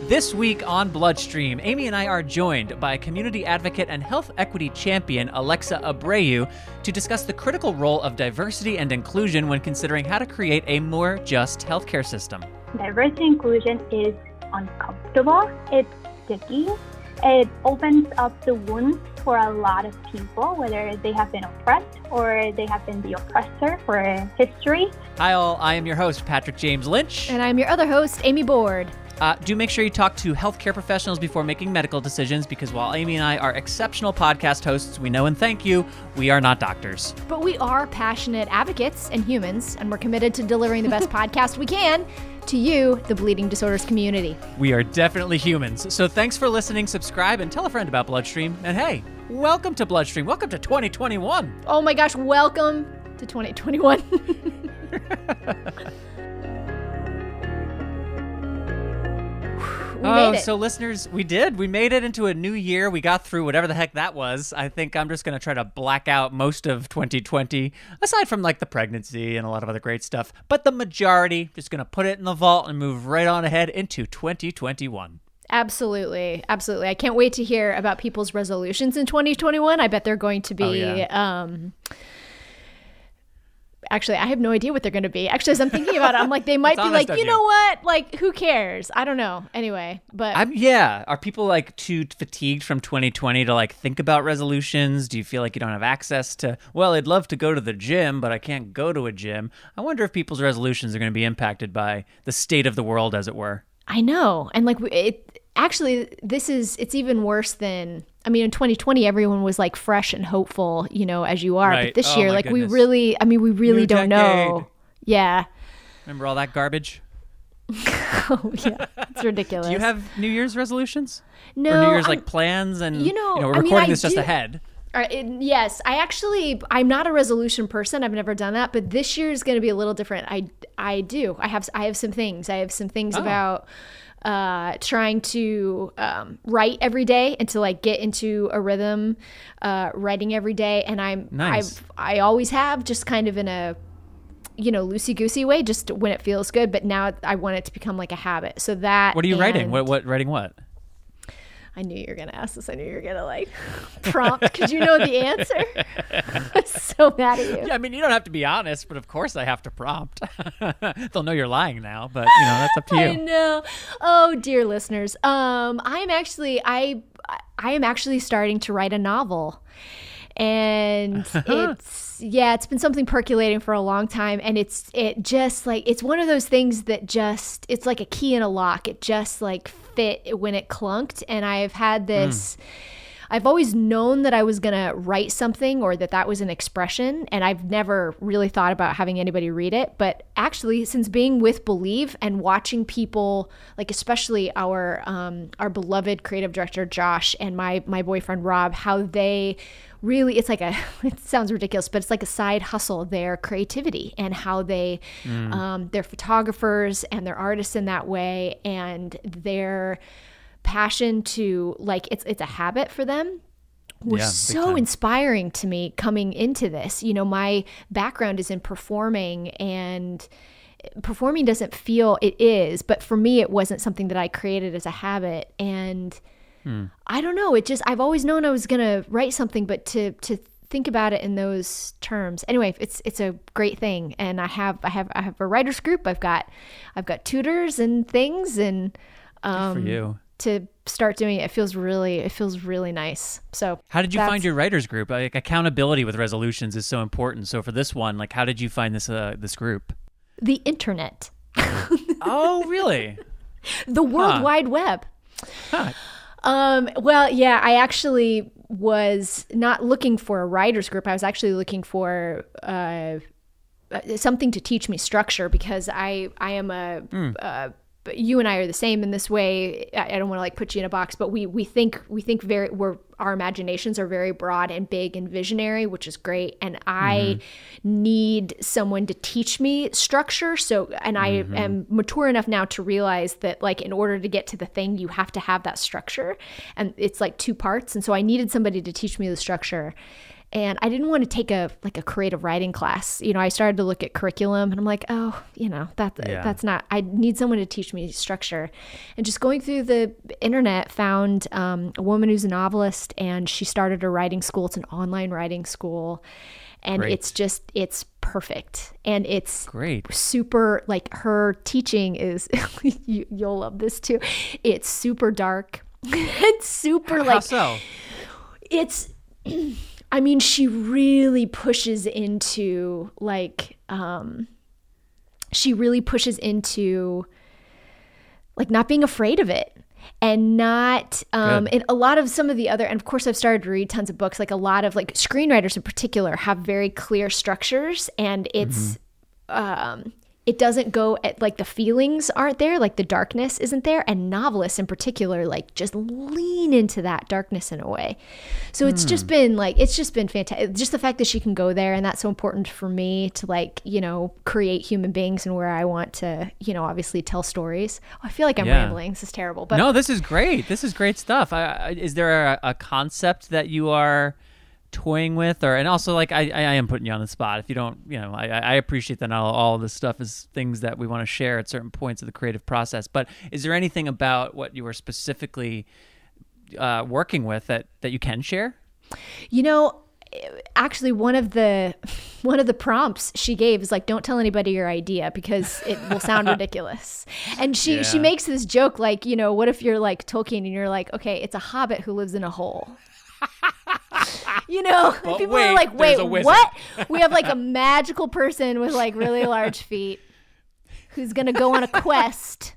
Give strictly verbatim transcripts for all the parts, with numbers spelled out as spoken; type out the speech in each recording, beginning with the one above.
This week on Bloodstream, Amy and I are joined by community advocate and health equity champion Alexa Abreu to discuss the critical role of diversity and inclusion when considering how to create a more just healthcare system. Diversity and inclusion is uncomfortable, it's sticky, it opens up the wounds for a lot of people, whether they have been oppressed or they have been the oppressor for history. Hi all, I am your host, Patrick James Lynch. And I'm your other host, Amy Board. Uh, do make sure you talk to healthcare professionals before making medical decisions, because while Amy and I are exceptional podcast hosts, we know and thank you, we are not doctors. But we are passionate advocates and humans, and we're committed to delivering the best podcast we can to you, the bleeding disorders community. We are definitely humans. So thanks for listening, subscribe, and tell a friend about Bloodstream. And hey, welcome to Bloodstream. Welcome to twenty twenty-one. Oh my gosh, welcome to twenty twenty-one. We oh, made it. So listeners, we did. We made it into a new year. We got through whatever the heck that was. I think I'm just going to try to black out most of twenty twenty, aside from like the pregnancy and a lot of other great stuff. But the majority, just going to put it in the vault and move right on ahead into twenty twenty-one. Absolutely. Absolutely. I can't wait to hear about people's resolutions in twenty twenty-one. I bet they're going to be... Oh, yeah. um, Actually, I have no idea what they're going to be. Actually, as I'm thinking about it, I'm like, they might be like, you, you know what? Like, who cares? I don't know. Anyway, but I'm, yeah. Are people like too fatigued from twenty twenty to like think about resolutions? Do you feel like you don't have access to, well, I'd love to go to the gym, but I can't go to a gym. I wonder if people's resolutions are going to be impacted by the state of the world, as it were. I know. And like, it actually, this is, it's even worse than, I mean, in twenty twenty, everyone was like fresh and hopeful, you know, as you are. Right. But this Oh, year, my like goodness. we really, I mean, we really New don't decade. know. Yeah. Remember all that garbage? Oh, yeah. It's ridiculous. Do you have New Year's resolutions? no, Or New Year's I'm- like plans? And you know, we're I mean, recording I this just do- ahead. Uh, it, yes, I actually, I'm not a resolution person. I've never done that, but this year is going to be a little different. I, I do. I have, I have some things. I have some things Oh. about uh, trying to um, write every day and to like get into a rhythm, uh, writing every day. And I'm, Nice. I've, I always have, just kind of in a, you know, loosey-goosey way, just when it feels good. But now I want it to become like a habit. So that. What are you writing? and- What, what, writing what? I knew you were going to ask this. I knew you were going to like prompt because you know the answer. I'm so mad at you. Yeah, I mean, you don't have to be honest, but of course I have to prompt. They'll know you're lying now, but you know, that's up to you. I know. Oh, dear listeners. Um, I am actually, I, I am actually starting to write a novel. And it's, yeah, it's been something percolating for a long time. And it's, it just like, it's one of those things that just, it's like a key in a lock. It just like fit when it clunked. And I've had this, mm. I've always known that I was going to write something or that that was an expression. And I've never really thought about having anybody read it. But actually, since being with Believe and watching people, like especially our um, our beloved creative director, Josh, and my my boyfriend, Rob, how they really, it's like a, it sounds ridiculous, but it's like a side hustle, their creativity and how they, mm. um, they're photographers and they're artists in that way. And their passion to like, it's, it's a habit for them was yeah, so inspiring to me coming into this. You know, my background is in performing, and performing doesn't feel, it is, but for me, it wasn't something that I created as a habit. And Hmm. I don't know. It just, I've always known I was going to write something, but to, to think about it in those terms. Anyway, it's, it's a great thing. And I have, I have, I have a writer's group. I've got, I've got tutors and things, and, um, Good for you. To start doing it, it feels really, it feels really nice. So how did you find your writer's group? Like accountability with resolutions is so important. So for this one, like how did you find this, uh, this group? The internet. Oh, really? The World huh. Wide Web. Huh. Um, well, yeah, I actually was not looking for a writer's group. I was actually looking for uh, something to teach me structure, because I, I am a, mm. uh, you and I are the same in this way. I, I don't want to like put you in a box, but we, we think, we think very, we're, our imaginations are very broad and big and visionary, which is great. And I mm-hmm. need someone to teach me structure. So, and I mm-hmm. am mature enough now to realize that like, in order to get to the thing, you have to have that structure, and it's like two parts. And so I needed somebody to teach me the structure. And I didn't want to take a like a creative writing class. You know, I started to look at curriculum and I'm like, oh, you know, that Yeah. that's not, I need someone to teach me structure. And just going through the internet, found um, a woman who's a novelist, and she started a writing school. It's an online writing school. And Great. it's just, it's perfect. And it's Great. super, like her teaching is, you, you'll love this too. It's super dark. It's super How like, so? it's, I mean, she really pushes into like, um, she really pushes into like not being afraid of it. And not, um, Good. and a lot of some of the other, and of course I've started to read tons of books, like a lot of like screenwriters in particular have very clear structures, and it's, um, it doesn't go at like the feelings aren't there, like the darkness isn't there. And novelists in particular, like just lean into that darkness in a way. So it's just been like, it's just been fantastic. Just the fact that she can go there, and that's so important for me to like, you know, create human beings and where I want to, you know, obviously tell stories. Oh, I feel like I'm Yeah. rambling. This is terrible, but No, this is great. This is great stuff. I, I, is there a, a concept that you are toying with, or and also like I, I am putting you on the spot. If you don't, you know, I, I appreciate that all, all this stuff is things that we want to share at certain points of the creative process. But is there anything about what you were specifically uh, working with that that you can share? You know, actually one of the one of the prompts she gave is like, don't tell anybody your idea because it will sound ridiculous. And she Yeah. she makes this joke like, you know, what if you're like Tolkien and you're like, okay, it's a hobbit who lives in a hole. You know, But people wait, are like, there's wait, a wizard." what? We have like a magical person with like really large feet who's gonna go on a quest.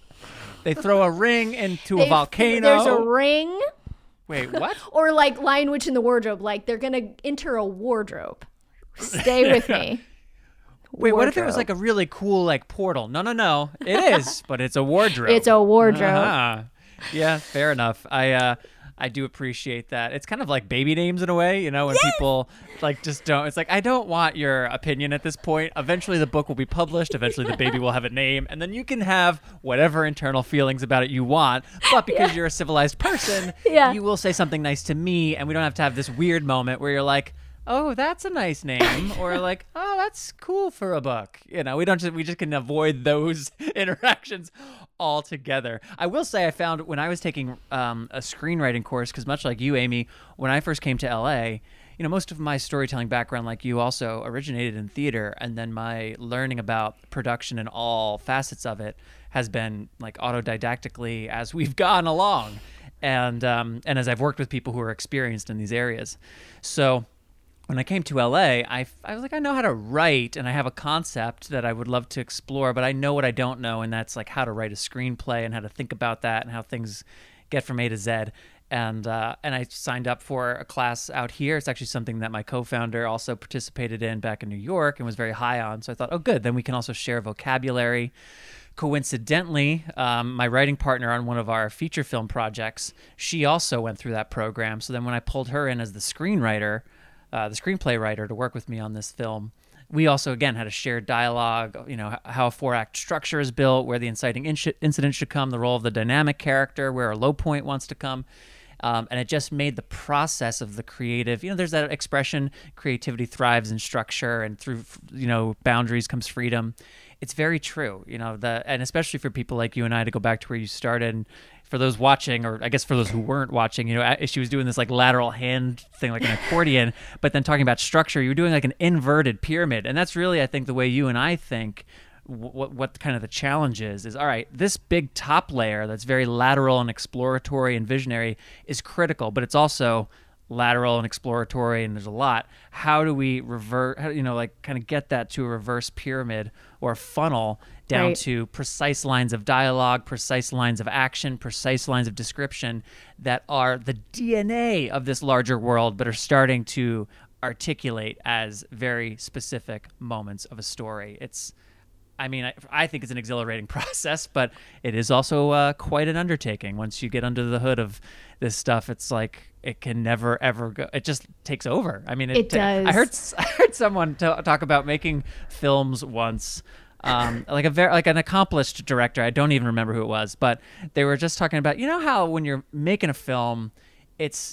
They throw a ring into They- a volcano. There's a ring. Wait, what? Or like Lion Witch in the Wardrobe, like they're gonna enter a wardrobe. Stay with me. Wait, what if it was Wardrobe. like a really cool like portal? No, no, no. It is, but it's a wardrobe. It's a wardrobe. Uh-huh. Yeah, fair enough. I uh I do appreciate that. It's kind of like baby names in a way, you know, when people like just don't. It's like, I don't want your opinion at this point. Eventually the book will be published. Eventually the baby will have a name, and then you can have whatever internal feelings about it you want. But because you're a civilized person, Yeah. you will say something nice to me, and we don't have to have this weird moment where you're like, oh, that's a nice name, or like, oh, that's cool for a book. You know, we don't just we just can avoid those interactions altogether. I will say, I found when I was taking um, a screenwriting course, because much like you, Amy, when I first came to L A, you know, most of my storytelling background, like you, also originated in theater, and then my learning about production and all facets of it has been like autodidactically as we've gone along, and um, and as I've worked with people who are experienced in these areas. So when I came to L A, I, I was like, I know how to write, and I have a concept that I would love to explore, but I know what I don't know, and that's like how to write a screenplay and how to think about that and how things get from A to Z. And uh, and I signed up for a class out here. It's actually something that my co-founder also participated in back in New York and was very high on. So I thought, oh, good, then we can also share vocabulary. Coincidentally, um, my writing partner on one of our feature film projects, she also went through that program. So then when I pulled her in as the screenwriter, Uh, the screenplay writer to work with me on this film, we also again had a shared dialogue, you know, h- how a four act structure is built, where the inciting inci- incident should come, the role of the dynamic character, where a low point wants to come. Um, and it just made the process of the creative, you know, there's that expression, creativity thrives in structure, and through, you know, boundaries comes freedom. It's very true, you know, the, and especially for people like you and I, to go back to where you started. And for those watching, or I guess for those who weren't watching, you know, a- she was doing this like lateral hand thing, like an accordion, but then talking about structure, you were doing like an inverted pyramid. And that's really, I think, the way you and I think. What what kind of the challenge is is all right, this big top layer that's very lateral and exploratory and visionary is critical, but it's also lateral and exploratory, and there's a lot. How do we revert, how, you know, like kind of get that to a reverse pyramid or a funnel down Right. to precise lines of dialogue, precise lines of action, precise lines of description that are the D N A of this larger world, but are starting to articulate as very specific moments of a story. It's I mean, I, I think it's an exhilarating process, but it is also uh, quite an undertaking. Once you get under the hood of this stuff, it's like it can never ever go. It just takes over. I mean, it, It does. I heard I heard someone t- talk about making films once, um, like a very like an accomplished director. I don't even remember who it was, but they were just talking about, you know, how when you're making a film, it's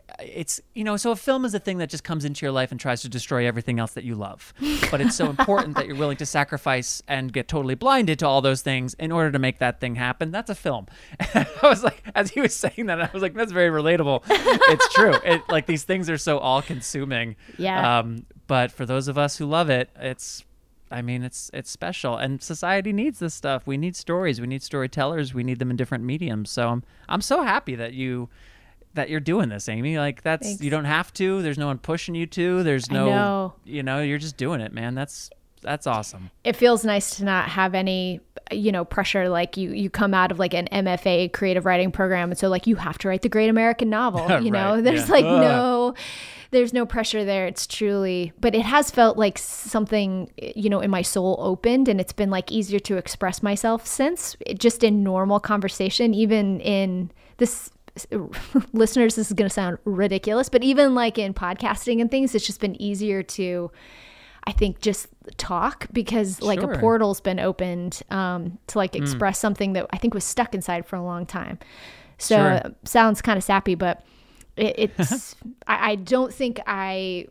it's, you know, so a film is a thing that just comes into your life and tries to destroy everything else that you love. But it's so important that you're willing to sacrifice and get totally blinded to all those things in order to make that thing happen. That's a film. And I was like, as he was saying that, I was like, that's very relatable. It's true. It, like these things are so all consuming. Yeah. Um, but for those of us who love it, it's, I mean, it's it's special, and society needs this stuff. We need stories. We need storytellers. We need them in different mediums. So I'm I'm so happy that you that you're doing this, Amy. Like that's Thanks. You don't have to. There's no one pushing you to. There's no, I know. you know, you're just doing it, man. That's that's awesome. It feels nice to not have any, you know, pressure. Like you, you come out of like an M F A creative writing program. And so like you have to write the great American novel, you know, Right, there's yeah. like Ugh. no, there's no pressure there. It's truly, but it has felt like something, you know, in my soul opened, and it's been like easier to express myself since, just in normal conversation, even in this, listeners, this is going to sound ridiculous, but even like in podcasting and things, it's just been easier to, I think, just talk, because like Sure. a portal's been opened um, to like express something that I think was stuck inside for a long time. So Sure. it sounds kind of sappy, but it, it's, I, I don't think I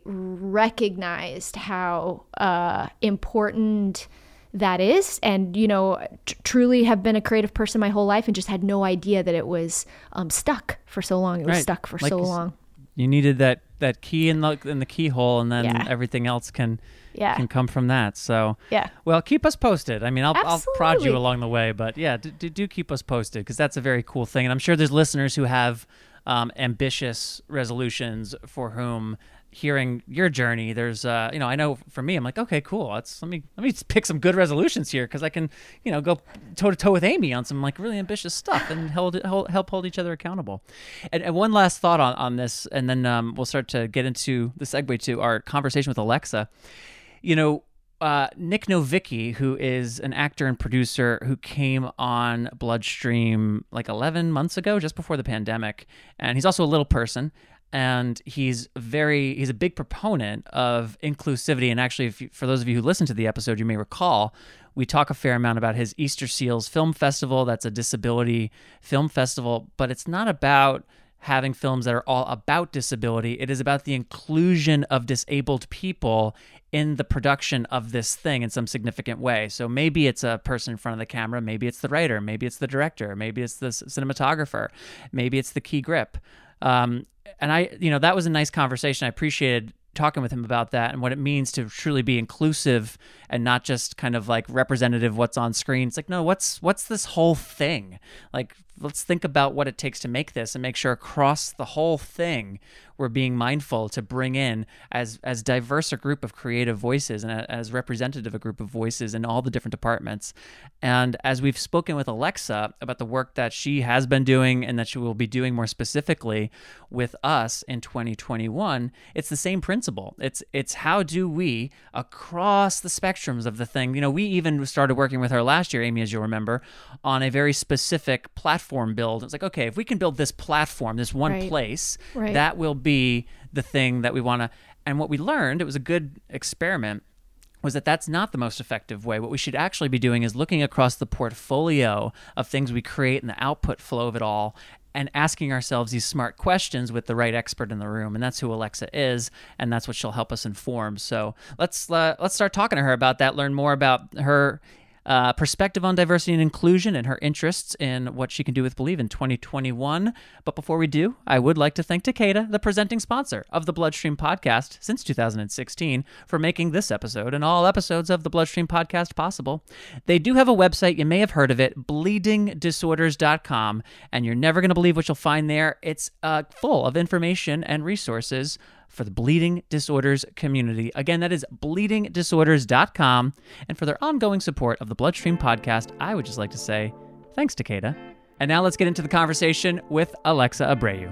recognized how uh, important that is. And, you know, t- truly have been a creative person my whole life and just had no idea that it was um, stuck for so long. It was Right. stuck for Like so you s- long. You needed that that key in the in the keyhole, and then Yeah. everything else can Yeah. can come from that. So Yeah. well, keep us posted. I mean, I'll I'll prod you Absolutely. along the way, but yeah, do, do, do keep us posted, because that's a very cool thing, and I'm sure there's listeners who have um, ambitious resolutions for whom hearing your journey, there's uh, you know, I know for me, I'm like, okay, cool. Let's let me let me pick some good resolutions here, because I can, you know, go toe to toe with Amy on some like really ambitious stuff and hold, hold help hold each other accountable. And, and one last thought on on this, and then um, we'll start to get into the segue to our conversation with Alexa. You know, uh, Nick Novicki, who is an actor and producer who came on Bloodstream like eleven months ago, just before the pandemic, and he's also a little person. And he's very, he's a big proponent of inclusivity. And actually, if you, for those of you who listened to the episode, you may recall, we talk a fair amount about his Easter Seals Film Festival. That's a disability film festival, but it's not about having films that are all about disability. It is about the inclusion of disabled people in the production of this thing in some significant way. So maybe it's a person in front of the camera, maybe it's the writer, maybe it's the director, maybe it's the cinematographer, maybe it's the key grip. Um, and I, you know, that was a nice conversation. I appreciated talking with him about that and what it means to truly be inclusive and not just kind of like representative of what's on screen. It's like, no, what's what's this whole thing? Like, let's think about what it takes to make this and make sure across the whole thing we're being mindful to bring in as as diverse a group of creative voices and a, as representative a group of voices in all the different departments. And as we've spoken with Alexa about the work that she has been doing and that she will be doing more specifically with us in twenty twenty-one, it's the same principle. It's it's how do we, across the spectrums of the thing, you know, we even started working with her last year, Amy, as you'll remember, on a very specific platform build. It's like, okay, if we can build this platform, this one Right. place, Right. that will be the thing that we want to. And what we learned, it was a good experiment, was that that's not the most effective way. What we should actually be doing is looking across the portfolio of things we create and the output flow of it all, and asking ourselves these smart questions with the right expert in the room. And that's who Alexa is, and that's what she'll help us inform. So let's uh, let's start talking to her about that, learn more about her Uh, perspective on diversity and inclusion and her interests in what she can do with Believe in twenty twenty-one. But before we do, I would like to thank Takeda, the presenting sponsor of the Bloodstream podcast since two thousand sixteen, for making this episode and all episodes of the Bloodstream podcast possible. They do have a website, you may have heard of it, bleeding disorders dot com, and you're never going to believe what you'll find there. It's uh, full of information and resources for the bleeding disorders community. Again, that is bleeding disorders dot com. And for their ongoing support of the Bloodstream podcast, I would just like to say thanks, Takeda. And now let's get into the conversation with Alexa Abreu.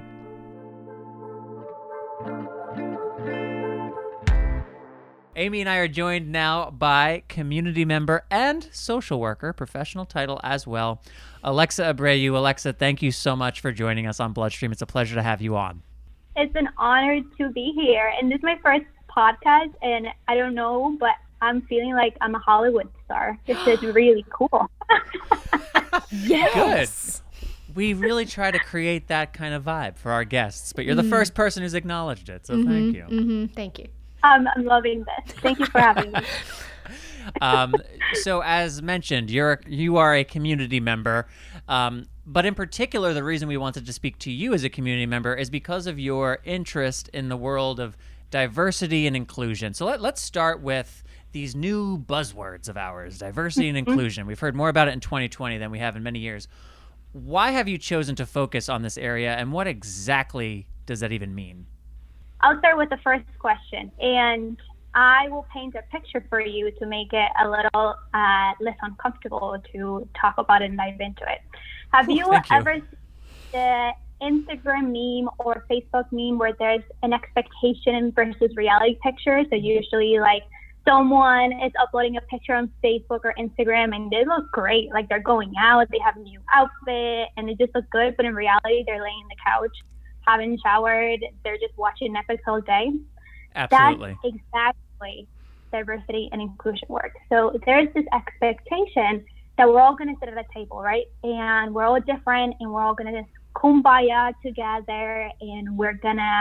Amy and I are joined now by community member and social worker, professional title as well, Alexa Abreu. Alexa, thank you so much for joining us on Bloodstream. It's a pleasure to have you on. It's an honor to be here. And this is my first podcast, and I don't know, but I'm feeling like I'm a Hollywood star. This is really cool. Yes. We really try to create that kind of vibe for our guests, but you're the first person who's acknowledged it, so Mm-hmm, thank you. Mm-hmm, thank you. Um, I'm loving this. Thank you for having me. um, so as mentioned, you're you are a community member, um, but in particular, the reason we wanted to speak to you as a community member is because of your interest in the world of diversity and inclusion. So let, let's start with these new buzzwords of ours, diversity and inclusion. We've heard more about it in twenty twenty than we have in many years. Why have you chosen to focus on this area, and what exactly does that even mean? I'll start with the first question, and I will paint a picture for you to make it a little uh, less uncomfortable to talk about it and dive into it. Have Ooh, you, you ever seen the Instagram meme or Facebook meme where there's an expectation versus reality picture? So usually like someone is uploading a picture on Facebook or Instagram and they look great, like they're going out, they have a new outfit, and they just look good, but in reality they're laying on the couch, haven't showered, they're just watching Netflix all day. Absolutely. That's exactly diversity and inclusion work. So there's this expectation that we're all going to sit at a table, right? And we're all different, and we're all going to just kumbaya together, and we're going to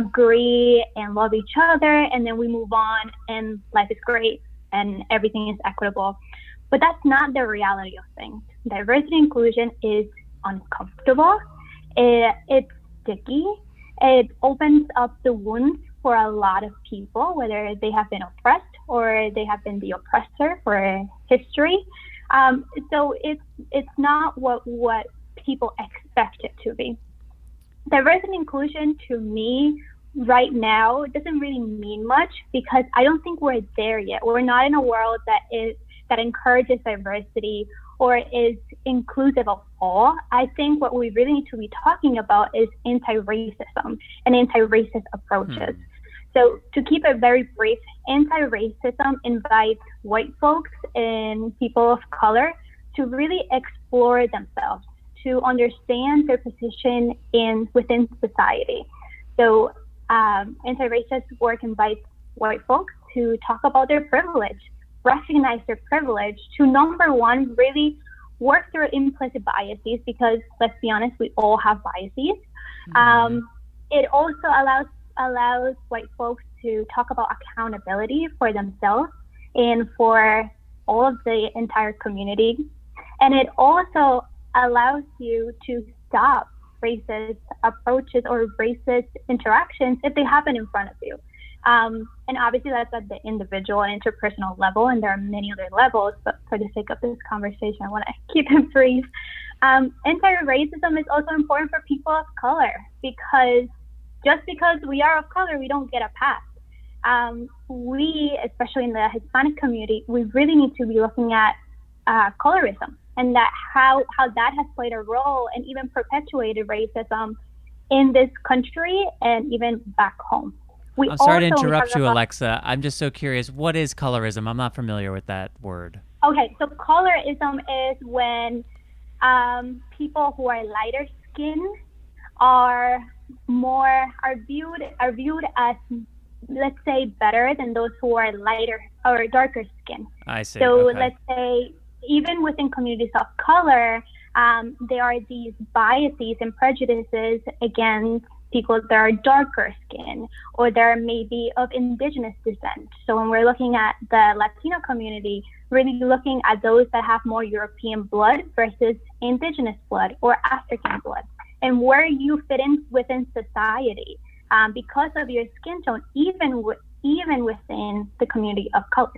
agree and love each other, and then we move on, and life is great, and everything is equitable. But that's not the reality of things. Diversity and inclusion is uncomfortable. It, it's sticky. It opens up the wounds for a lot of people, whether they have been oppressed or they have been the oppressor for history. Um, so it's it's not what what people expect it to be. Diversity and inclusion to me right now doesn't really mean much because I don't think we're there yet. We're not in a world that is that encourages diversity or is inclusive of all. I think what we really need to be talking about is anti-racism and anti-racist approaches. Hmm. So to keep it very brief, anti-racism invites white folks and people of color to really explore themselves, to understand their position in within society. So um, anti-racist work invites white folks to talk about their privilege, recognize their privilege, to number one, really work through implicit biases, because let's be honest, we all have biases. Mm-hmm. Um, it also allows allows white folks to talk about accountability for themselves and for all of the entire community. And it also allows you to stop racist approaches or racist interactions if they happen in front of you. Um, and obviously that's at the individual and interpersonal level, and there are many other levels, but for the sake of this conversation, I want to keep it brief. Um, anti-racism is also important for people of color, because just because we are of color, we don't get a pass. Um, we, especially in the Hispanic community, we really need to be looking at uh, colorism, and that how, how that has played a role and even perpetuated racism in this country and even back home. We I'm sorry to also interrupt you, about, Alexa. I'm just so curious. What is colorism? I'm not familiar with that word. Okay, so colorism is when um, people who are lighter skinned are more are viewed are viewed as, let's say, better than those who are lighter or darker skin. I see. So okay. let's say even within communities of color, um, there are these biases and prejudices against people that are darker skin or they're maybe of indigenous descent. So when we're looking at the Latino community, really looking at those that have more European blood versus indigenous blood or African blood, and where you fit in within society um, because of your skin tone, even w- even within the community of color.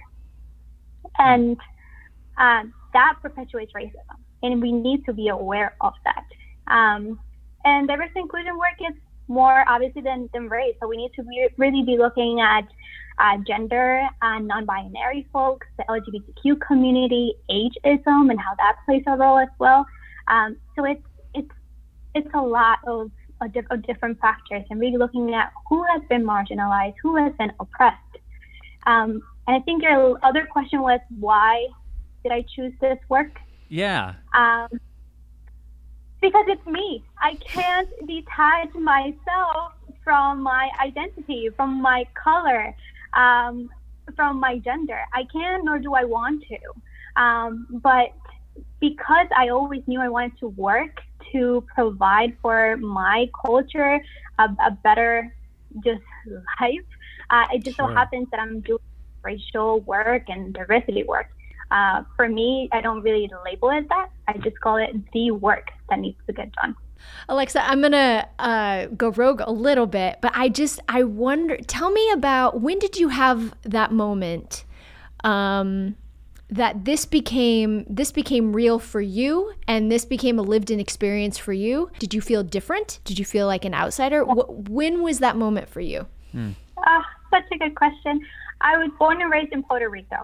And um, that perpetuates racism, and we need to be aware of that. Um, and diversity inclusion work is more obviously than, than race, so we need to be, really be looking at uh, gender and non-binary folks, the L G B T Q community, ageism, and how that plays a role as well. Um, so it's it's it's a lot of, of, of different factors, and really looking at who has been marginalized, who has been oppressed. Um, and I think your other question was, why did I choose this work? Yeah. Um, because it's me. I can't detach myself from my identity, from my color, um, from my gender. I can't, nor do I want to. Um, but because I always knew I wanted to work to provide for my culture a, a better just life. Uh, it just Sure. so happens that I'm doing racial work and diversity work. Uh, for me, I don't really label it that. I just call it the work that needs to get done. Alexa, I'm going to uh, go rogue a little bit, but I just, I wonder, tell me about, when did you have that moment um, that this became, this became real for you and this became a lived in experience for you? Did you feel different? Did you feel like an outsider? Wh- when was that moment for you? Hmm. Uh, such a good question. I was born and raised in Puerto Rico.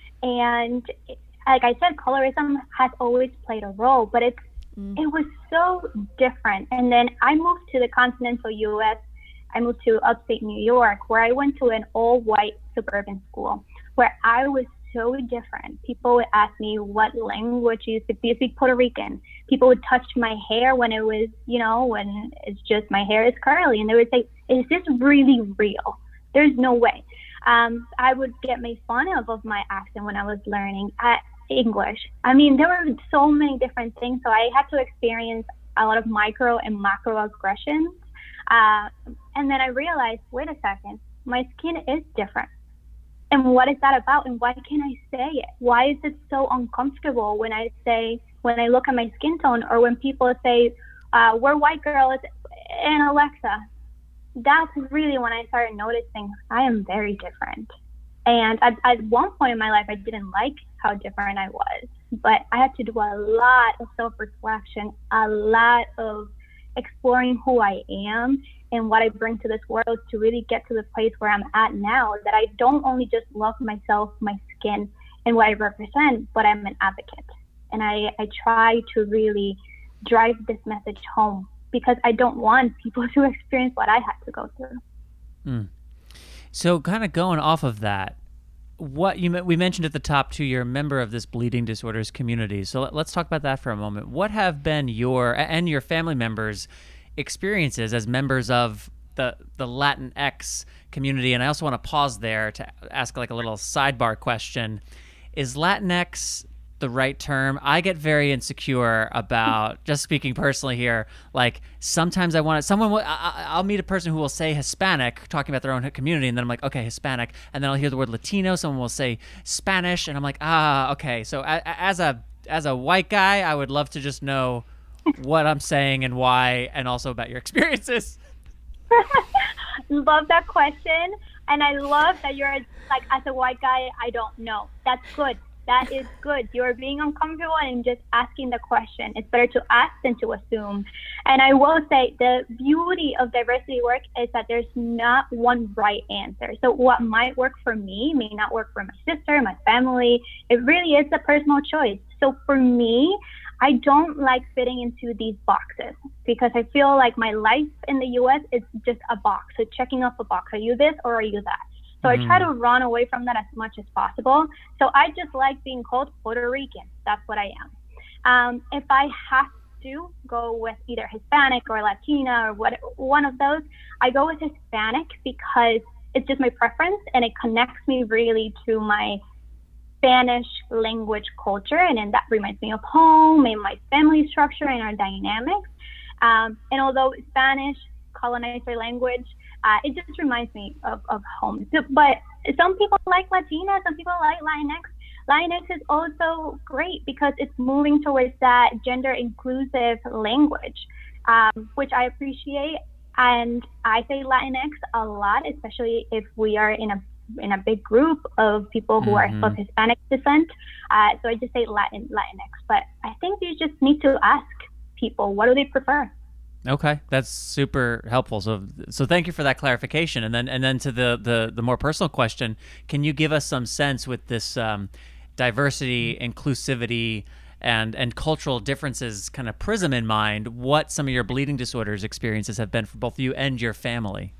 And like I said, colorism has always played a role, but it's Mm. it was so different. And then I moved to the continental U S. I moved to upstate New York, where I went to an all-white suburban school, where I was so different. People would ask me what language you speak. Do you speak Puerto Rican? People would touch my hair when it was, you know, when it's just my hair is curly. And they would say, is this really real? There's no way. Um, I would get made fun of of my accent when I was learning uh, English. I mean, there were so many different things. So I had to experience a lot of micro and macro aggressions. Uh, and then I realized, wait a second, my skin is different. And what is that about? And why can't I say it? Why is it so uncomfortable when I say, when I look at my skin tone, or when people say, uh, we're white girls and Alexa? That's really when I started noticing I am very different. And at, at one point in my life, I didn't like how different I was, but I had to do a lot of self-reflection, a lot of exploring who I am and what I bring to this world to really get to the place where I'm at now, that I don't only just love myself, my skin, and what I represent, but I'm an advocate. And I, I try to really drive this message home, because I don't want people to experience what I had to go through. Mm. So kind of going off of that, what you we mentioned at the top too, you're a member of this bleeding disorders community. So let, let's talk about that for a moment. What have been your and your family members' experiences as members of the the Latinx community? And I also want to pause there to ask like a little sidebar question. Is Latinx the right term? I get very insecure about, just speaking personally here, like sometimes I want to, someone will, I, I'll meet a person who will say Hispanic, talking about their own community, and then I'm like, okay, Hispanic, and then I'll hear the word Latino, someone will say Spanish, and I'm like, ah, okay. So a, as a as a white guy, I would love to just know what I'm saying and why, and also about your experiences. Love that question, and I love that you're like, as a white guy, I don't know. That's good. That is good. You're being uncomfortable and just asking the question. It's better to ask than to assume. And I will say the beauty of diversity work is that there's not one right answer. So what might work for me may not work for my sister, my family. It really is a personal choice. So for me, I don't like fitting into these boxes, because I feel like my life in the U S is just a box. So checking off a box. Are you this or are you that? So I try to run away from that as much as possible. So I just like being called Puerto Rican. That's what I am. Um, if I have to go with either Hispanic or Latina or what, one of those, I go with Hispanic because it's just my preference and it connects me really to my Spanish language culture. And then that reminds me of home and my family structure and our dynamics. Um, and although Spanish, colonizer language, Uh, it just reminds me of, of home. So, but some people like Latina, some people like Latinx. Latinx is also great because it's moving towards that gender inclusive language, um, which I appreciate. And I say Latinx a lot, especially if we are in a in a big group of people who mm-hmm. are of Hispanic descent. Uh, so I just say Latin Latinx. But I think you just need to ask people, what do they prefer? Okay, that's super helpful. So, so thank you for that clarification. And then, and then to the the, the more personal question, can you give us some sense with this um, diversity, inclusivity, and and cultural differences kind of prism in mind? What some of your bleeding disorders experiences have been for both you and your family?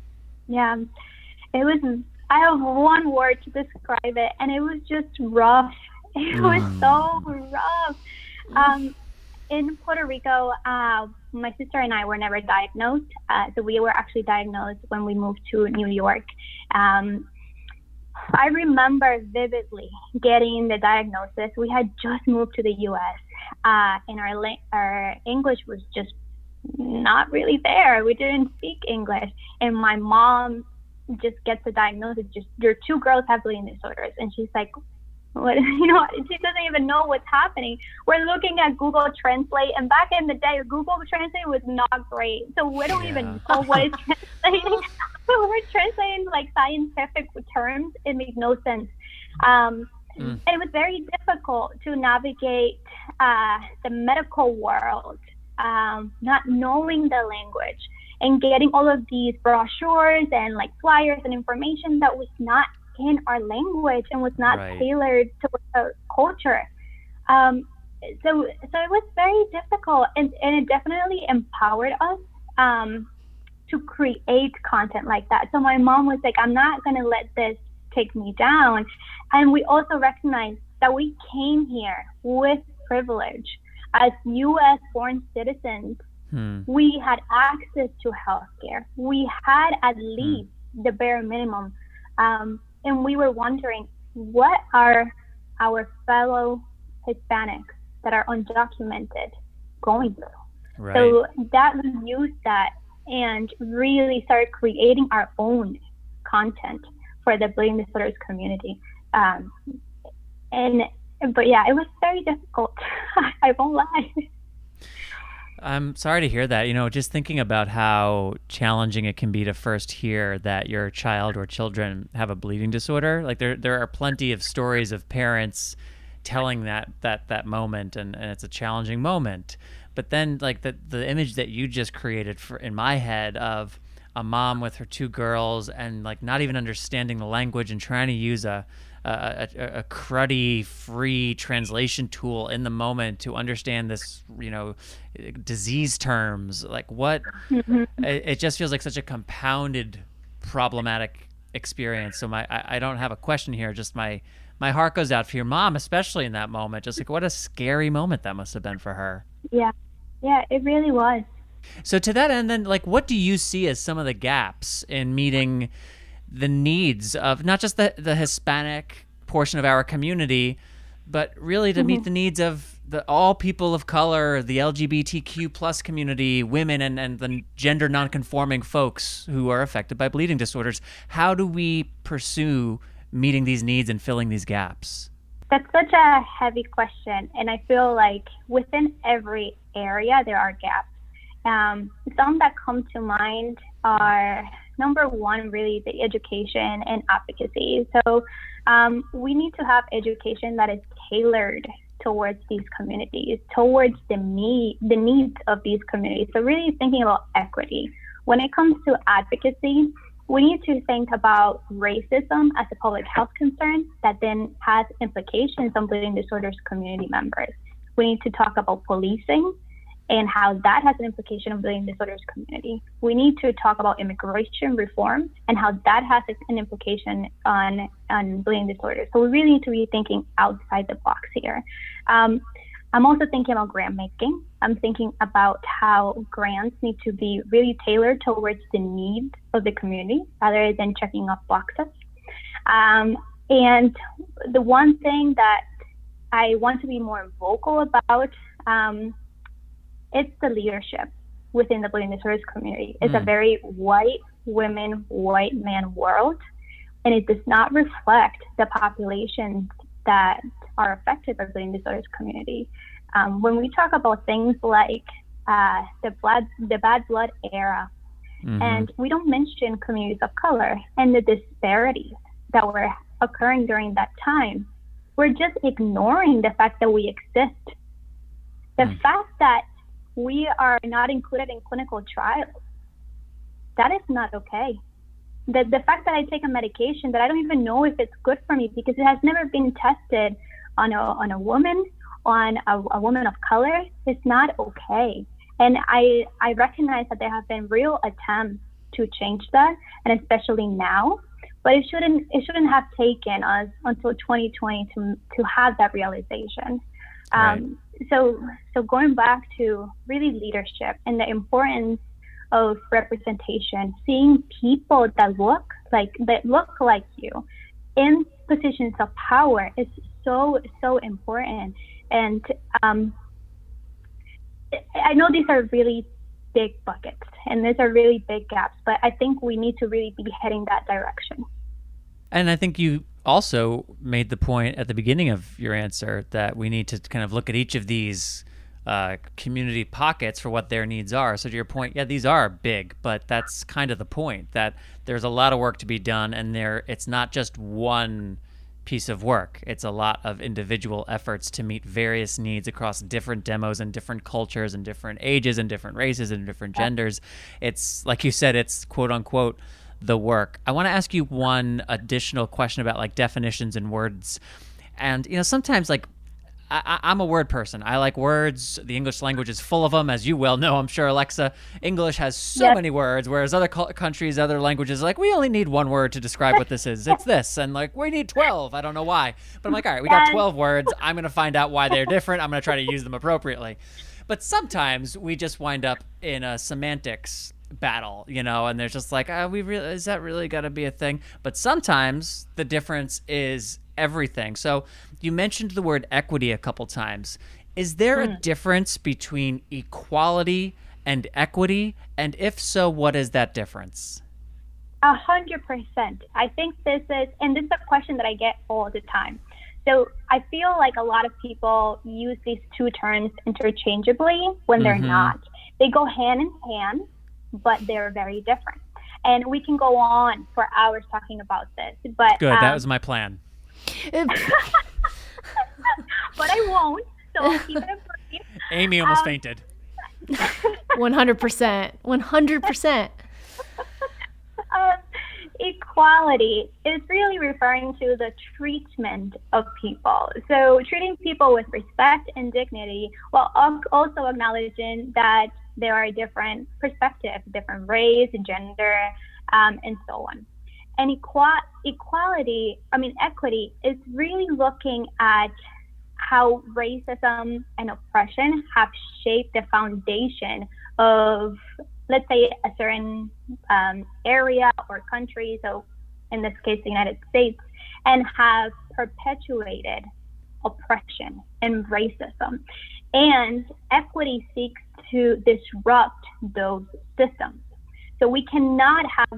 Yeah, it was. I have one word to describe it, and it was just rough. It mm. was so rough. Um, in Puerto Rico, uh, my sister and I were never diagnosed. Uh, so we were actually diagnosed when we moved to New York. Um, I remember vividly getting the diagnosis. We had just moved to the U S uh, and our la- our English was just not really there. We didn't speak English, and my mom just gets a diagnosis. Just your two girls have bleeding disorders, and she's like, "What?" You know, she doesn't even know what's happening. We're looking at Google Translate, and back in the day, Google Translate was not great, so we don't yeah. even know what is translating. We're translating like scientific terms. It makes no sense. Um, mm. It was very difficult to navigate uh, the medical world, um, not knowing the language and getting all of these brochures and like flyers and information that was not in our language and was not right. tailored to our culture. Um, so, so it was very difficult, and, and it definitely empowered us um, to create content like that. So my mom was like, I'm not going to let this take me down. And we also recognized that we came here with privilege. As U S born citizens, hmm. we had access to healthcare. We had at least hmm. the bare minimum. Um, and we were wondering, what are our fellow Hispanics that are undocumented going through? Right. So that we used that and really started creating our own content for the bleeding disorders community. Um, and but yeah, it was very difficult. I won't lie. I'm sorry to hear that. You know, just thinking about how challenging it can be to first hear that your child or children have a bleeding disorder. Like there, there are plenty of stories of parents telling that that that moment, and, and it's a challenging moment. But then, like the the image that you just created for in my head of a mom with her two girls and like not even understanding the language and trying to use a a, a, a cruddy free translation tool in the moment to understand this, you know, disease terms. Like what? Mm-hmm. It, it just feels like such a compounded problematic experience. So my I, I don't have a question here. Just my my heart goes out for your mom, especially in that moment. Just like what a scary moment that must have been for her. Yeah, yeah, it really was. So to that end, then, like, what do you see as some of the gaps in meeting the needs of not just the, the Hispanic portion of our community, but really to mm-hmm. meet the needs of the all people of color, the L G B T Q plus community, women, and, and the gender nonconforming folks who are affected by bleeding disorders? How do we pursue meeting these needs and filling these gaps? That's such a heavy question, and I feel like within every area there are gaps. Um, some that come to mind are, number one, really the education and advocacy. So um, we need to have education that is tailored towards these communities, towards the need, the needs of these communities. So really thinking about equity. When it comes to advocacy, we need to think about racism as a public health concern that then has implications on bleeding disorders community members. We need to talk about policing and how that has an implication on bleeding disorders community. We need to talk about immigration reform and how that has an implication on, on bleeding disorders. So we really need to be thinking outside the box here. Um, I'm also thinking about grant making. I'm thinking about how grants need to be really tailored towards the needs of the community rather than checking off boxes. Um, and the one thing that I want to be more vocal about um, it's the leadership within the bleeding disorders community. It's mm. a very white women, white man world, and it does not reflect the populations that are affected by bleeding disorders community. Um, when we talk about things like uh, the blood, the bad blood era, mm-hmm. and we don't mention communities of color and the disparities that were occurring during that time, we're just ignoring the fact that we exist. The mm. fact that we are not included in clinical trials, that is not okay. The, the fact that I take a medication that I don't even know if it's good for me because it has never been tested on a, on a woman, on a, a woman of color, is not okay. And I, I recognize that there have been real attempts to change that, and especially now, but it shouldn't, it shouldn't have taken us until twenty twenty to, to have that realization. Right. Um, so, so going back to really leadership and the importance of representation, seeing people that look like that look like you in positions of power is so so important. And um, I know these are really big buckets and these are really big gaps, but I think we need to really be heading that direction. And I think you also made the point at the beginning of your answer that we need to kind of look at each of these uh, community pockets for what their needs are. So to your point, yeah, these are big, but that's kind of the point, that there's a lot of work to be done, and there it's not just one piece of work. It's a lot of individual efforts to meet various needs across different demos and different cultures and different ages and different races and different genders. It's like you said, it's quote unquote the work. I want to ask you one additional question about like definitions and words. And, you know, sometimes like I, I'm a word person. I like words. The English language is full of them, as you well know, I'm sure, Alexa. English has so Yes. many words, whereas other co- countries, other languages, like, we only need one word to describe what this is. It's this. And, like, we need twelve. I don't know why. But I'm like, all right, we got Yes. twelve words. I'm going to find out why they're different. I'm going to try to use them appropriately. But sometimes we just wind up in a semantics battle, you know, and there's just like, oh, we really, is that really got to be a thing? But sometimes the difference is everything. So you mentioned the word equity a couple times. Is there a difference between equality and equity? And if so, what is that difference? A hundred percent. I think this is, and this is a question that I get all the time. So I feel like a lot of people use these two terms interchangeably when they're Mhm. not. They go hand in hand, but they're very different. And we can go on for hours talking about this. But Good. That um, was my plan. but I won't. So I'll keep it brief. Amy almost Um, fainted. one hundred percent. one hundred percent. Um, equality is really referring to the treatment of people. So treating people with respect and dignity, while al- also acknowledging that there are different perspectives, different race, gender, um, and so on. And equa- equality, I mean, equity is really looking at how racism and oppression have shaped the foundation of, let's say, a certain um, area or country, so in this case, the United States, and have perpetuated oppression and racism. And equity seeks to disrupt those systems. So we cannot have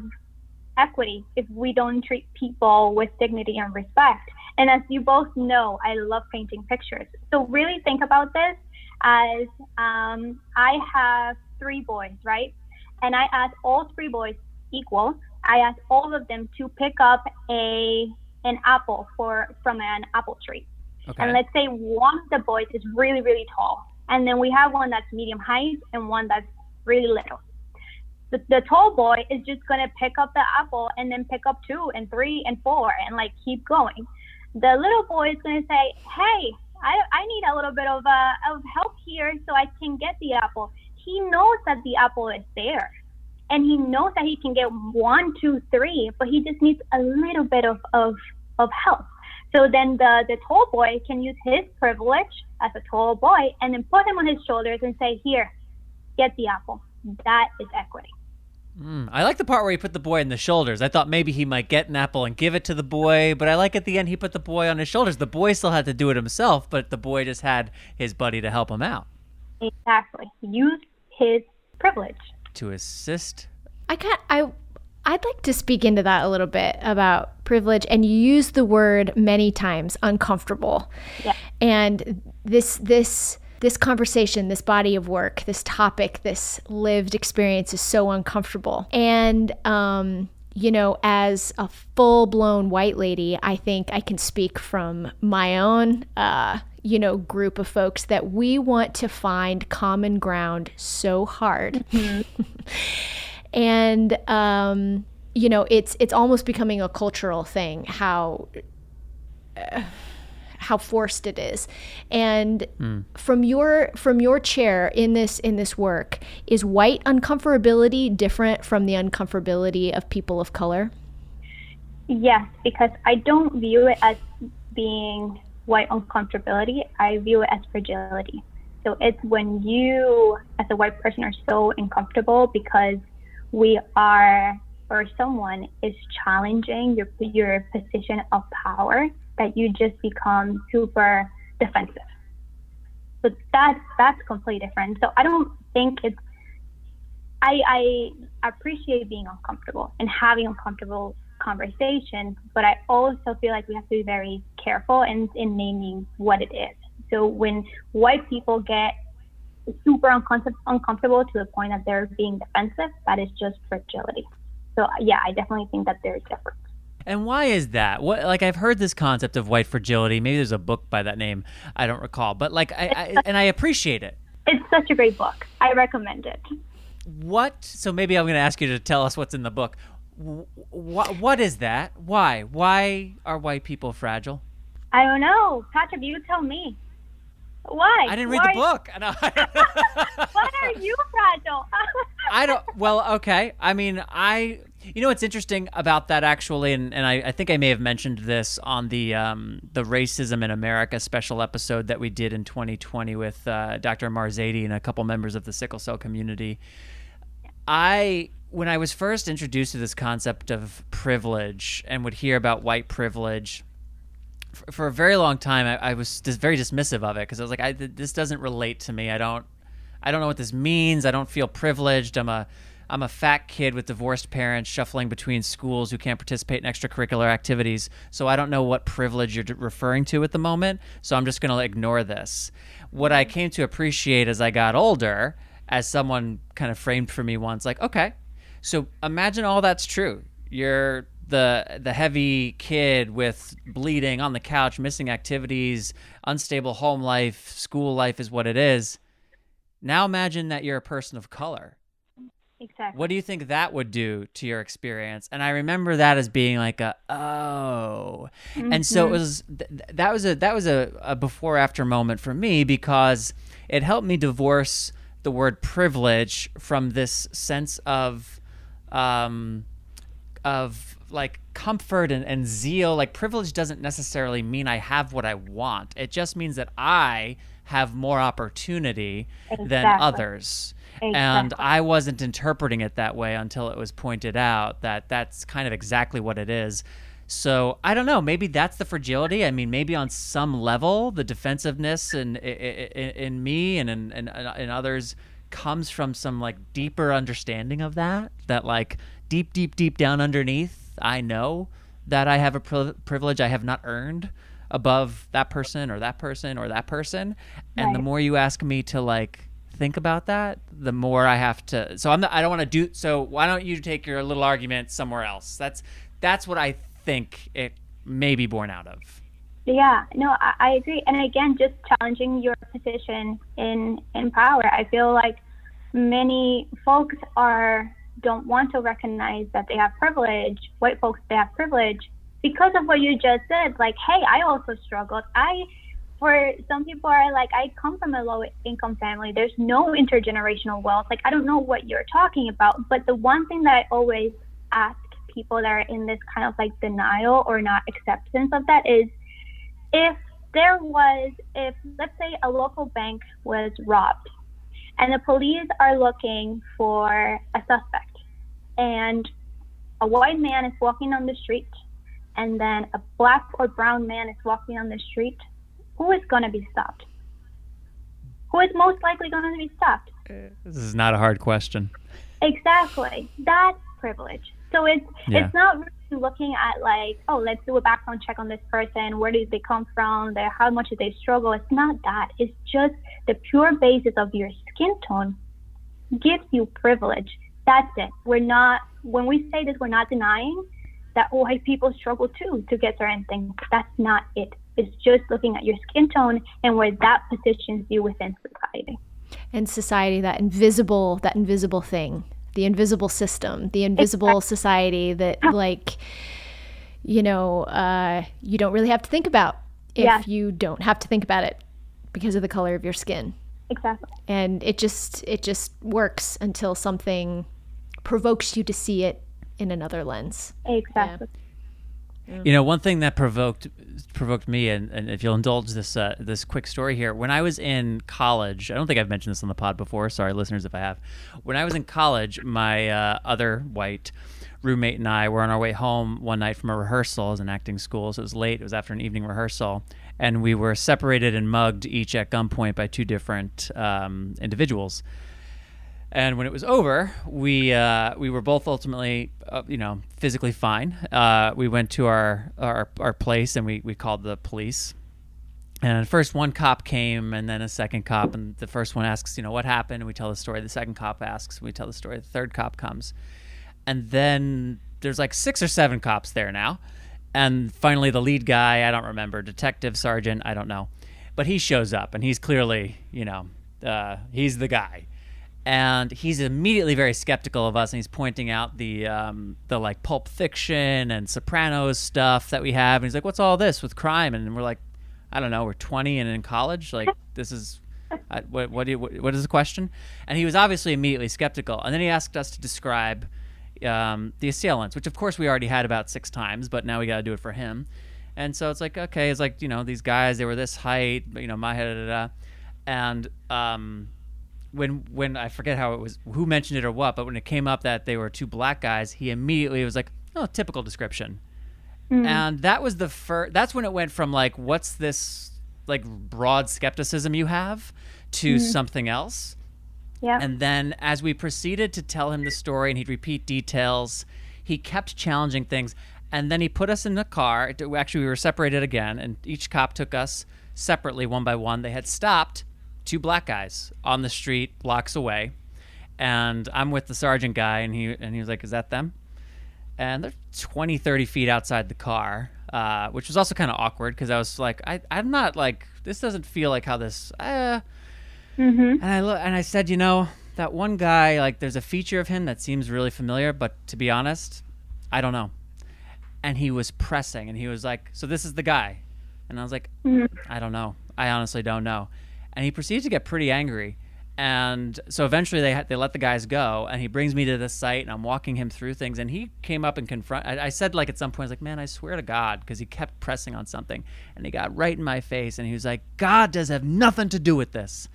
equity if we don't treat people with dignity and respect. And as you both know, I love painting pictures. So really think about this as um, I have three boys, right? And I ask all three boys equal. I ask all of them to pick up a an apple for from an apple tree. Okay. And let's say one of the boys is really, really tall. And then we have one that's medium height and one that's really little. The, the tall boy is just going to pick up the apple and then pick up two and three and four and like keep going. The little boy is going to say, hey, I, I need a little bit of, uh, of help here so I can get the apple. He knows that the apple is there. And he knows that he can get one, two, three, but he just needs a little bit of, of, of help. So then the, the tall boy can use his privilege as a tall boy and then put him on his shoulders and say, here, get the apple. That is equity. Mm, I like the part where he put the boy on the shoulders. I thought maybe he might get an apple and give it to the boy, but I like at the end he put the boy on his shoulders. The boy still had to do it himself, but the boy just had his buddy to help him out. Exactly. Use his privilege. To assist. I can't, I, I'd like to speak into that a little bit about privilege, and you use the word many times, uncomfortable. Yeah. And this, this, this conversation, this body of work, this topic, this lived experience is so uncomfortable. And, um, you know, as a full-blown white lady, I think I can speak from my own, uh, you know, group of folks that we want to find common ground so hard. Mm-hmm. And, um, you know, it's it's almost becoming a cultural thing, how uh, how forced it is. And mm. from your from your chair in this in this work, is white uncomfortability different from the uncomfortability of people of color? Yes, because I don't view it as being white uncomfortability. I view it as fragility. So it's when you, as a white person, are so uncomfortable because we are, or someone is challenging your your position of power, that you just become super defensive. So that's that's completely different. So I don't think it's. I I appreciate being uncomfortable and having uncomfortable conversations, but I also feel like we have to be very careful in in naming what it is. So when white people get super uncom- uncomfortable to the point that they're being defensive, that is just fragility. So yeah, I definitely think that there's difference. And why is that? What, like, I've heard this concept of white fragility. Maybe there's a book by that name. I don't recall. But like, I, I and I appreciate it. It's such a great book. I recommend it. What? So maybe I'm going to ask you to tell us what's in the book. What? What is that? Why? Why are white people fragile? I don't know, Patrick. You tell me. Why? I didn't read Why? the book. No. Why are you fragile? I don't. Well, okay. I mean, I. You know what's interesting about that actually, and, and I, I think I may have mentioned this on the um, the Racism in America special episode that we did in twenty twenty with uh, Doctor Marzadi and a couple members of the sickle cell community. I when I was first introduced to this concept of privilege and would hear about white privilege, for, for a very long time I, I was just very dismissive of it because I was like, I, this doesn't relate to me. I don't I don't know what this means. I don't feel privileged. I'm a I'm a fat kid with divorced parents shuffling between schools who can't participate in extracurricular activities. So I don't know what privilege you're referring to at the moment. So I'm just going to ignore this. What I came to appreciate as I got older, as someone kind of framed for me once, like, okay, so imagine all that's true. You're the the heavy kid with bleeding on the couch, missing activities, unstable home life, school life is what it is. Now imagine that you're a person of color. Exactly. What do you think that would do to your experience? And I remember that as being like a oh, mm-hmm. and so it was th- that was a that was a, a before after moment for me because it helped me divorce the word privilege from this sense of um of like comfort and, and zeal. Like privilege doesn't necessarily mean I have what I want. It just means that I have more opportunity exactly. than others. Exactly. And I wasn't interpreting it that way until it was pointed out that that's kind of exactly what it is. So I don't know, maybe that's the fragility. I mean, maybe on some level, the defensiveness in in, in me and in, in, in others comes from some like deeper understanding of that, that like deep, deep, deep down underneath, I know that I have a pri- privilege I have not earned above that person or that person or that person. And right. the more you ask me to like think about that, the more I have to. So I'm not, I don't want to do. So why don't you take your little argument somewhere else? That's that's what I think it may be born out of. Yeah, no, I, I agree. And again, just challenging your position in in power. I feel like many folks are don't want to recognize that they have privilege. White folks, they have privilege because of what you just said. Like, hey, I also struggled. I. For some people are like, I come from a low income family. There's no intergenerational wealth. Like, I don't know what you're talking about. But the one thing that I always ask people that are in this kind of like denial or not acceptance of that is if there was, if let's say a local bank was robbed and the police are looking for a suspect and a white man is walking on the street and then a black or brown man is walking on the street, who is going to be stopped? Who is most likely going to be stopped? This is not a hard question. Exactly. That's privilege. So it's yeah. it's not really looking at like, oh, let's do a background check on this person. Where did they come from? Their, how much did they struggle? It's not that. It's just the pure basis of your skin tone gives you privilege. That's it. We're not, when we say this, we're not denying that white people struggle too to get certain things. That's not it. It's just looking at your skin tone and where that positions you within society. And society, that invisible, that invisible thing, the invisible system, the invisible exactly. society that like, you know, uh, you don't really have to think about if yeah. you don't have to think about it because of the color of your skin. Exactly. And it just, it just works until something provokes you to see it in another lens. Exactly. Yeah. You know, one thing that provoked provoked me, and, and if you'll indulge this uh, this quick story here, when I was in college, I don't think I've mentioned this on the pod before. Sorry, listeners, if I have. When I was in college, my uh, other white roommate and I were on our way home one night from a rehearsal. I was in acting school, so it was late. It was after an evening rehearsal. And we were separated and mugged each at gunpoint by two different um, individuals. And when it was over, we uh, we were both ultimately, uh, you know, physically fine. Uh, we went to our, our our place and we, we called the police. And first one cop came and then a second cop. And the first one asks, you know, what happened? And we tell the story. The second cop asks, and we tell the story. The third cop comes. And then there's like six or seven cops there now. And finally the lead guy, I don't remember, detective, sergeant, I don't know. But he shows up and he's clearly, you know, uh, he's the guy. And he's immediately very skeptical of us, and he's pointing out the um, the like Pulp Fiction and Sopranos stuff that we have. And he's like, "What's all this with crime?" And we're like, "I don't know. We're twenty and in college. Like, this is uh, what what, do you, what what is the question?" And he was obviously immediately skeptical. And then he asked us to describe um, the assailants, which of course we already had about six times, but now we got to do it for him. And so it's like, okay, it's like, you know, these guys, they were this height, you know, my head, da, da, da. and um. When when I forget how it was, who mentioned it or what, but when it came up that they were two black guys, he immediately was like, "Oh, typical description," mm. and that was the first. That's when it went from like, "What's this like broad skepticism you have?" to mm. something else. Yeah. And then as we proceeded to tell him the story, and he'd repeat details, he kept challenging things, and then he put us in the car. Actually, we were separated again, and each cop took us separately, one by one. They had stopped two black guys on the street blocks away, and I'm with the sergeant guy, and he and he was like, "Is that them?" And they're twenty, thirty feet outside the car, uh, which was also kind of awkward because I was like, I, I'm not like, this doesn't feel like how this, uh. Mm-hmm. and I look, and I said, you know, that one guy, like there's a feature of him that seems really familiar, but to be honest, I don't know. And he was pressing, and he was like, "So this is the guy?" And I was like, mm-hmm. I don't know. I honestly don't know. And he proceeded to get pretty angry. And so eventually they ha- they let the guys go, and he brings me to the site, and I'm walking him through things, and he came up and confront. I, I said like at some point, I was like, "Man, I swear to God," because he kept pressing on something, and he got right in my face, and he was like, "God does have nothing to do with this."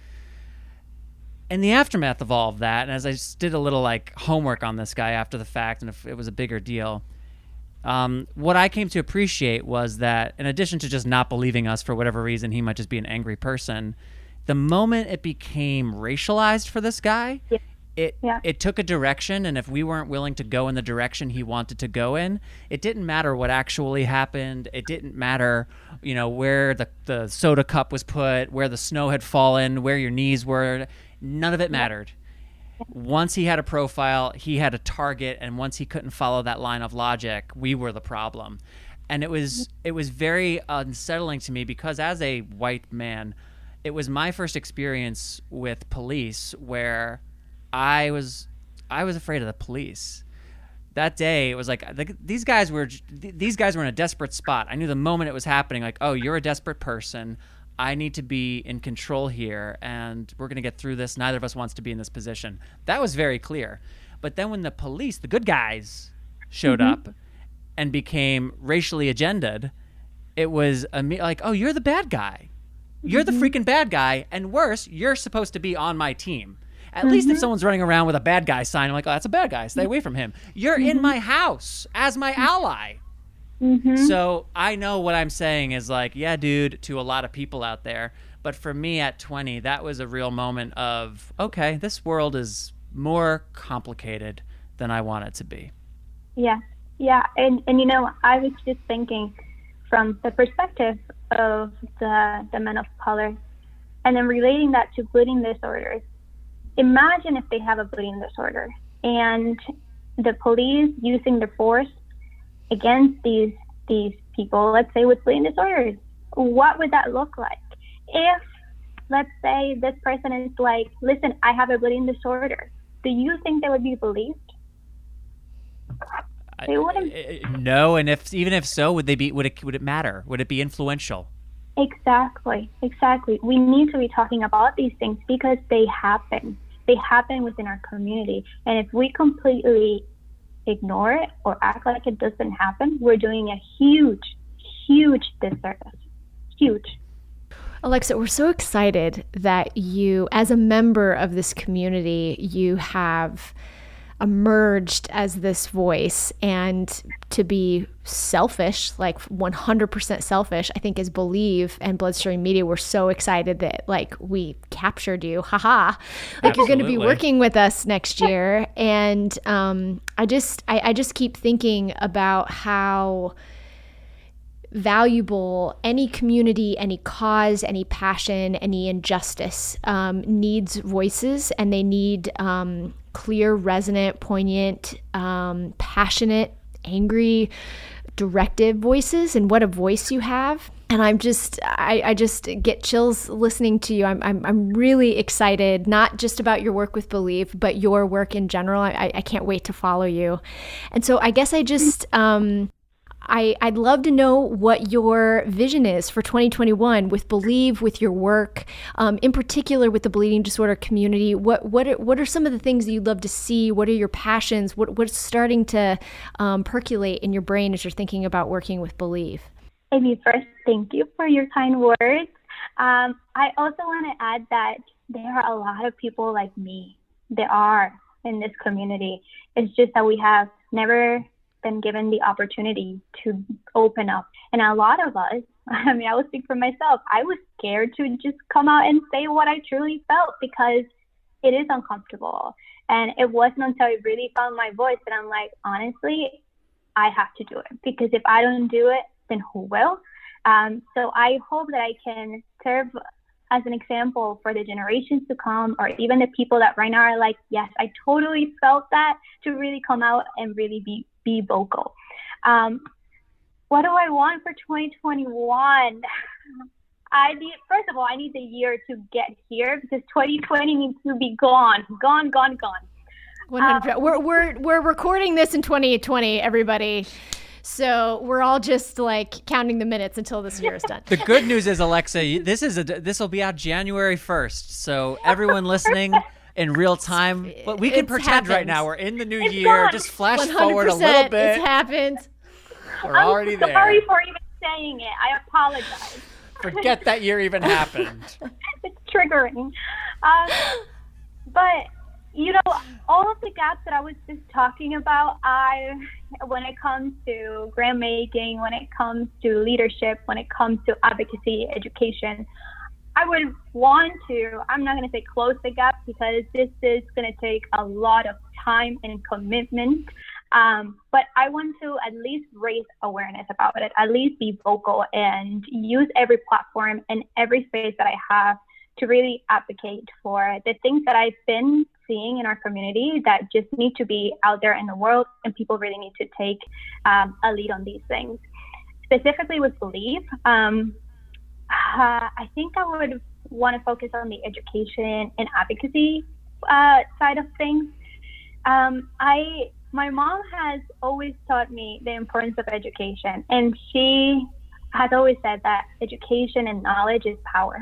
In the aftermath of all of that, and as I just did a little like homework on this guy after the fact, and if it was a bigger deal, um, what I came to appreciate was that in addition to just not believing us for whatever reason, he might just be an angry person. The moment it became racialized for this guy, yeah. it yeah. it took a direction, and if we weren't willing to go in the direction he wanted to go in, it didn't matter what actually happened. It didn't matter, you know, where the, the soda cup was put, where the snow had fallen, where your knees were. None of it mattered. Yeah. Once he had a profile, he had a target, and once he couldn't follow that line of logic, we were the problem. And it was it was very unsettling to me because as a white man, it was my first experience with police where I was I was afraid of the police. That day, it was like these guys were these guys were in a desperate spot. I knew the moment it was happening, like, oh, you're a desperate person. I need to be in control here, and we're going to get through this. Neither of us wants to be in this position. That was very clear. But then when the police, the good guys, showed mm-hmm. up and became racially agendaed, it was a, like, oh, you're the bad guy. You're the freaking bad guy, and worse, you're supposed to be on my team. At mm-hmm. least if someone's running around with a bad guy sign, I'm like, oh, that's a bad guy. Stay away from him. You're mm-hmm. in my house as my ally. Mm-hmm. So I know what I'm saying is like, yeah, dude, to a lot of people out there. But for me at twenty, that was a real moment of, okay, this world is more complicated than I want it to be. Yeah, yeah. And, and you know, I was just thinking from the perspective of the, the men of color, and then relating that to bleeding disorders. Imagine if they have a bleeding disorder and the police using the force against these these people, let's say with bleeding disorders. What would that look like? If, let's say, this person is like, listen, I have a bleeding disorder, do you think they would be believed? They wouldn't. I, I, no, and if even if so, would they be? Would it would it matter? Would it be influential? Exactly, exactly. We need to be talking about these things because they happen. They happen within our community, and if we completely ignore it or act like it doesn't happen, we're doing a huge, huge disservice. Huge. Alexa, we're so excited that you, as a member of this community, you have emerged as this voice. And to be selfish, like one hundred percent selfish, I think is Believe and Bloodstream Media. We're so excited that like we captured you. Haha. Like Absolutely. You're going to be working with us next year. And um, I just, I, I just keep thinking about how valuable any community, any cause, any passion, any injustice um, needs voices, and they need um, clear, resonant, poignant, um, passionate, angry, directive voices. And what a voice you have. And I'm just, I, I just get chills listening to you. I'm, I'm, I'm really excited, not just about your work with Believe, but your work in general. I, I can't wait to follow you. And so I guess I just, um, I, I'd love to know what your vision is for twenty twenty-one with Believe, with your work, um, in particular with the bleeding disorder community. What what are, what are some of the things that you'd love to see? What are your passions? What what's starting to um, percolate in your brain as you're thinking about working with Believe? Amy, first, thank you for your kind words. Um, I also want to add that there are a lot of people like me. There are in this community. It's just that we have never been given the opportunity to open up. And a lot of us, I mean, I will speak for myself, I was scared to just come out and say what I truly felt because it is uncomfortable. And it wasn't until I really found my voice that I'm like, honestly, I have to do it, because if I don't do it, then who will? Um, so I hope that I can serve as an example for the generations to come, or even the people that right now are like, yes, I totally felt that, to really come out and really be be vocal. Um, what do I want for twenty twenty-one? I need, first of all, I need the year to get here, because twenty twenty needs to be gone, gone, gone, gone. one hundred percent. Um, we're we're we're recording this in twenty twenty, everybody. So we're all just like counting the minutes until this year is done. The good news is, Alexa, this is a this will be out January first. So everyone listening in real time, but we can It's pretend happened. right now we're in the new It's year. gone. Just flash one hundred forward a percent little bit. It's happened. We're already I'm there. sorry for even saying it. I apologize. Forget that year even happened. It's triggering. Um, but, you know, all of the gaps that I was just talking about, I, when it comes to grant making, when it comes to leadership, when it comes to advocacy, education, I would want to, I'm not going to say close the gap, because this is going to take a lot of time and commitment. Um, but I want to at least raise awareness about it, at least be vocal and use every platform and every space that I have to really advocate for the things that I've been seeing in our community that just need to be out there in the world, and people really need to take um, a lead on these things. Specifically with Believe, um, uh, I think I would want to focus on the education and advocacy uh, side of things. Um, I My mom has always taught me the importance of education, and she has always said that education and knowledge is power.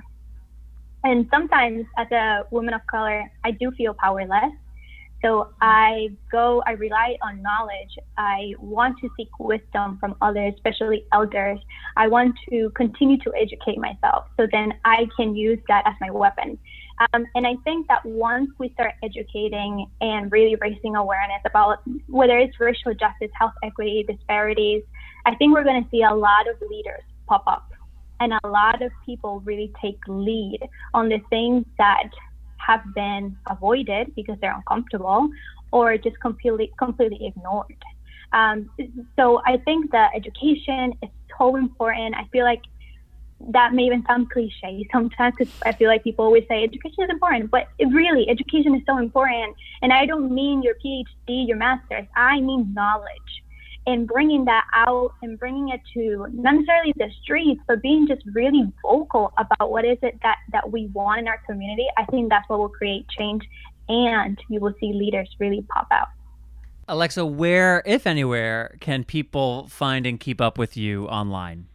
And sometimes as a woman of color, I do feel powerless. So I go, I rely on knowledge. I want to seek wisdom from others, especially elders. I want to continue to educate myself, so then I can use that as my weapon. Um, and I think that once we start educating and really raising awareness about whether it's racial justice, health equity, disparities, I think we're going to see a lot of leaders pop up, and a lot of people really take lead on the things that have been avoided because they're uncomfortable, or just completely completely ignored. Um, so I think that education is so important. I feel like that may even sound cliche sometimes, because I feel like people always say education is important, but it really, education is so important. And I don't mean your P H D, your master's, I mean knowledge. And bringing that out and bringing it to not necessarily the streets, but being just really vocal about what is it that, that we want in our community, I think that's what will create change, and you will see leaders really pop out. Alexa, where, if anywhere, can people find and keep up with you online?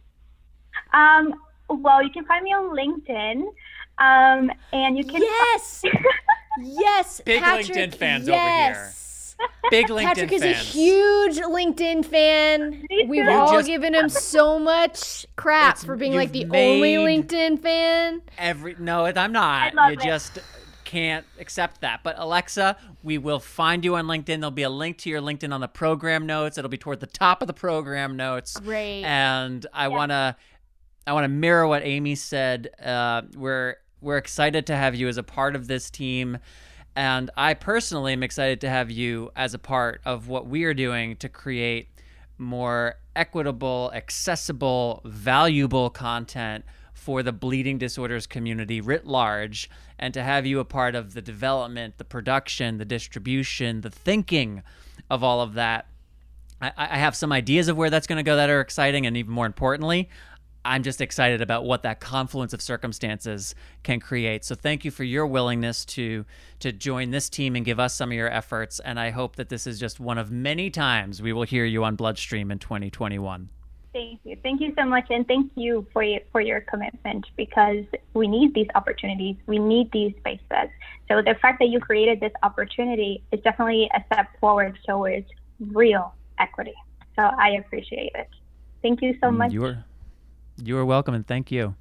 Um, well, you can find me on LinkedIn, um, and you can... Yes! Yes, Big Patrick, LinkedIn fans yes. over here. Big LinkedIn Patrick is fans. a huge LinkedIn fan. Me We've too. all just- given him so much crap It's- for being like the you've only made- LinkedIn fan. Every no, I'm not. I love You it. just can't accept that. But Alexa, we will find you on LinkedIn. There'll be a link to your LinkedIn on the program notes. It'll be toward the top of the program notes. Great. And I Yeah. want to I want to mirror what Amy said. Uh, we're we're excited to have you as a part of this team. And I personally am excited to have you as a part of what we are doing to create more equitable, accessible, valuable content for the bleeding disorders community writ large, and to have you a part of the development, the production, the distribution, the thinking of all of that. I, I have some ideas of where that's going to go that are exciting, and even more importantly, I'm just excited about what that confluence of circumstances can create. So thank you for your willingness to to join this team and give us some of your efforts. And I hope that this is just one of many times we will hear you on Bloodstream in twenty twenty-one. Thank you. Thank you so much. And thank you for your, for your commitment, because we need these opportunities. We need these spaces. So the fact that you created this opportunity is definitely a step forward towards real equity. So I appreciate it. Thank you so much. You are, you are welcome, and thank you.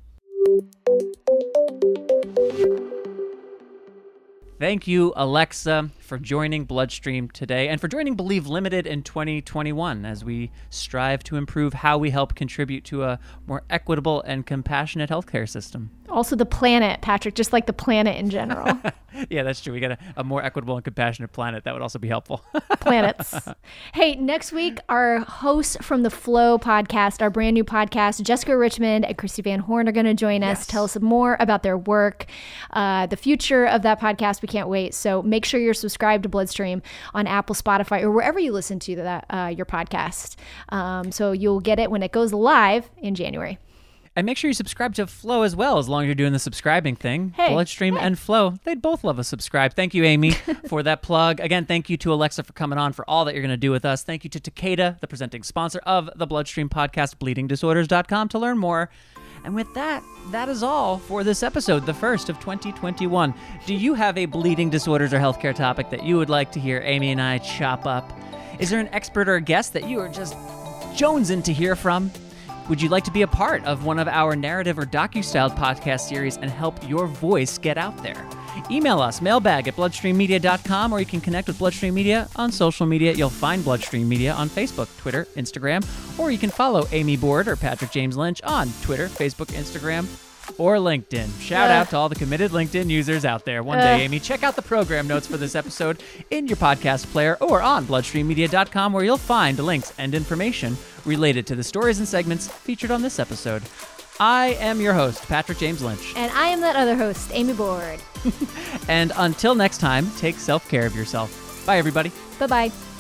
Thank you, Alexa, for joining Bloodstream today and for joining Believe Limited in twenty twenty-one as we strive to improve how we help contribute to a more equitable and compassionate healthcare system. Also the planet, Patrick, just like the planet in general. Yeah, that's true. We got a, a more equitable and compassionate planet. That would also be helpful. Planets. Hey, next week, our hosts from the Flow podcast, our brand new podcast, Jessica Richmond and Christy Van Horn are going to join us, Yes. tell us more about their work, uh, the future of that podcast. We can't wait. So make sure you're subscribed to Bloodstream on Apple, Spotify, or wherever you listen to that uh, your podcast. Um, so you'll get it when it goes live in January. And make sure you subscribe to Flow as well, as long as you're doing the subscribing thing. Hey, Bloodstream hey. and Flow, they'd both love a subscribe. Thank you, Amy, for that plug. Again, thank you to Alexa for coming on, for all that you're going to do with us. Thank you to Takeda, the presenting sponsor of the Bloodstream podcast, bleeding disorders dot com, to learn more. And with that, that is all for this episode, the first of twenty twenty-one. Do you have a bleeding disorders or healthcare topic that you would like to hear Amy and I chop up? Is there an expert or a guest that you are just jonesing to hear from? Would you like to be a part of one of our narrative or docu-styled podcast series and help your voice get out there? Email us, mailbag at bloodstream media dot com, or you can connect with Bloodstream Media on social media. You'll find Bloodstream Media on Facebook, Twitter, Instagram, or you can follow Amy Board or Patrick James Lynch on Twitter, Facebook, Instagram, or LinkedIn. Shout Ugh. out to all the committed LinkedIn users out there. One Ugh. day, Amy, check out the program notes for this episode in your podcast player or on bloodstream media dot com, where you'll find links and information related to the stories and segments featured on this episode. I am your host, Patrick James Lynch. And I am that other host, Amy Board. And until next time, take self-care of yourself. Bye, everybody. Bye-bye.